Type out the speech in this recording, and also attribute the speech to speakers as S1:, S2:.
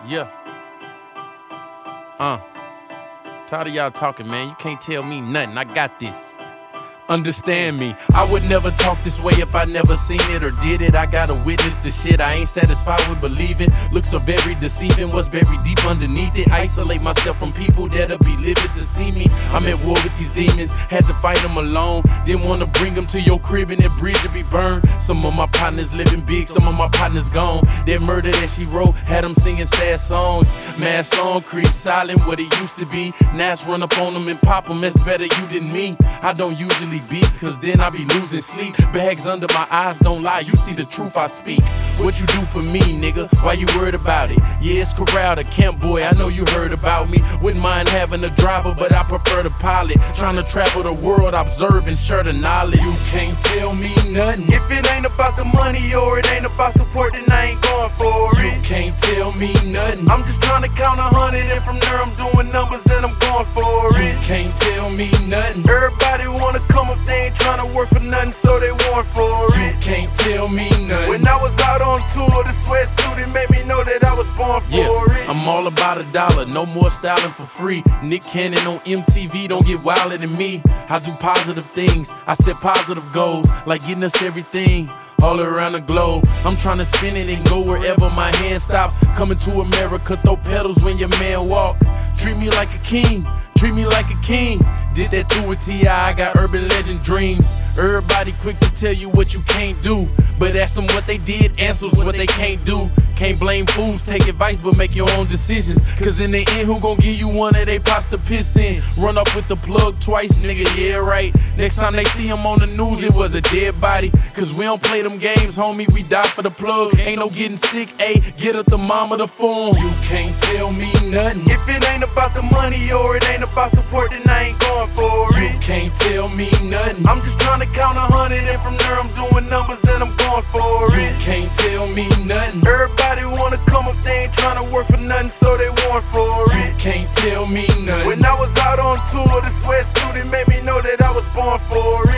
S1: Yeah. Tired of y'all talking, man. You can't tell me nothing. I got this. Understand me, I would never talk this way if I never seen it or did it. I gotta witness the shit I ain't satisfied with believing. Looks are very deceiving, what's buried deep underneath it. Isolate myself from people that'll be livid to see me. I'm at war with these demons, had to fight them alone. Didn't wanna bring them to your crib and that bridge to be burned. Some of my partners living big, some of my partners gone. That murder that she wrote had them singing sad songs. Mad song creep silent what it used to be. Nash run up on them and pop them, that's better you than me. I don't usually beef, cause then I be losing sleep. Bags under my eyes don't lie, you see the truth I speak. What you do for me, nigga? Why you worried about it? Yeah, it's Corral, the camp boy, I know you heard about me. Wouldn't mind having a driver, but I prefer the pilot. Trying to travel the world, observe and share the knowledge. You can't tell me nothing
S2: if it ain't about the money or it ain't about support, then I ain't going for it.
S1: You can't tell me nothing.
S2: I'm just trying to count 100 and from there I'm doing numbers and I'm going for it.
S1: You can't tell me nothing.
S2: Everybody wanna come up, they ain't trying to work for nothing, so they want for it.
S1: You can't tell me nothing.
S2: When I was out on tour, the sweatsuit, it made me know that I was born for it.
S1: I'm all about $1, no more styling for free. Nick Cannon on MTV, don't get wilder than me. I do positive things, I set positive goals, like getting us everything all around the globe. I'm trying to spin it and go wherever my hand stops. Coming to America, throw pedals when your man walk. Treat me like a king, treat me like a king. Did that too with T.I., I got urban legend dreams. Everybody quick to tell you what you can't do, but ask them what they did, answers what they can't do. Can't blame fools, take advice, but make your own decisions. Cause in the end, who gon' give you one of they pots to piss in? Run up with the plug twice, nigga, yeah right. Next time they see him on the news, it was a dead body. Cause we don't play them games, homie, we die for the plug. Ain't no getting sick, ayy, get up the mama the phone. You can't tell me nothing
S2: if it ain't about the money or it ain't about support, then I ain't going for it.
S1: You can't tell me nothing.
S2: I'm just trying to count 100 and from there I'm doing numbers and I'm going for it.
S1: You can't tell me nothing.
S2: Everybody wanna come up, they ain't trying to work for nothing, so they want for it.
S1: You can't tell me nothing.
S2: When I was out on tour, the sweatsuit, it made me know that I was born for it.